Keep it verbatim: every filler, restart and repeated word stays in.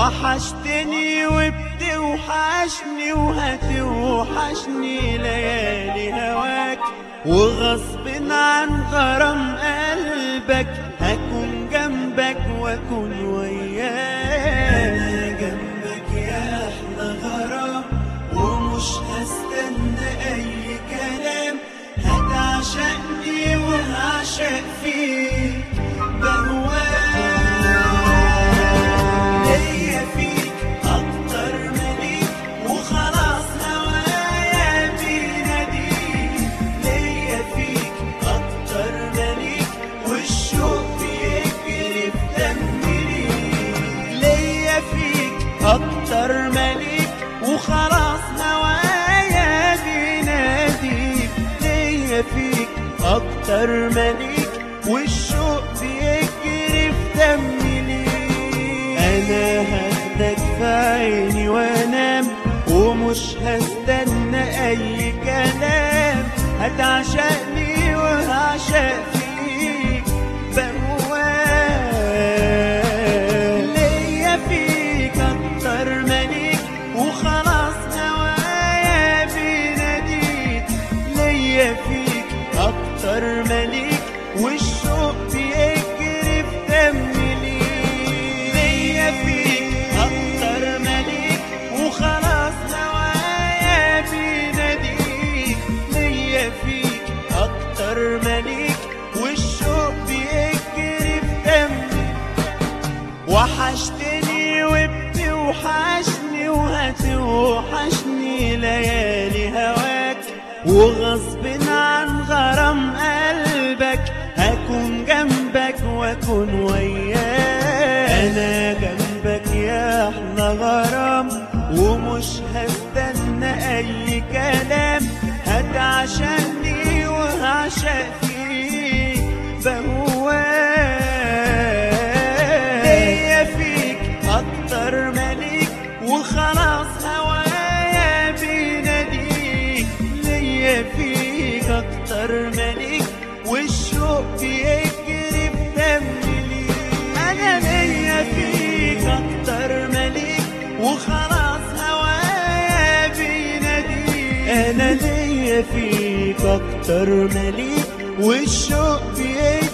وحشتني وبتوحشني وهتوحشني ليالي هواك، وغصب عن غرام قلبك هكون جنبك واكون وياك. انا جنبك يا احلى غرام ومش هستنى اي كلام، هتعشقني وهعشق فيك بهواك. ليا فيك اكتر مليك وخلاص هوايا بيناديك، ليا فيك اكتر مليك والشوق بيجري في دمي ليك، ليا فيك اكتر مليك وخلاص هوايا بيناديك، ليا فيك اكتر مليك والشوق بيجري في دمي ليك. انا هاخدك في عيني وانام ومش هستنى اي كلام، هتعشقني وهعشق فيك بهواك. ليا فيك اكتر مليك وخلاص هوايا بيناديك، ليا فيك اكتر مليك والشوق بيجري في دمي ليك، ليا فيك اكتر مليك وخلاص هوايا بيناديك، ليا فيك اكتر مليك والشوق بيجري في دمي. وحشتني وبتوحشني وهتوحشني ليالي هواك، وغصب عن غرام قلبك هكون جنبك واكون وياك. انا جنبك يا احلى غرام ومش هستنى اي كلام، هتعشقني وهعشق فيك بهواك. ليا فيك اكتر مليك وخلاص هوايا بيناديك، ليا فيك اكتر مليك والشوق بيجري في دمي ليك. انا ليا فيك اكتر مليك وخلاص هوايا بيناديك، انا ليا فيك اكتر مليك والشوق بيجري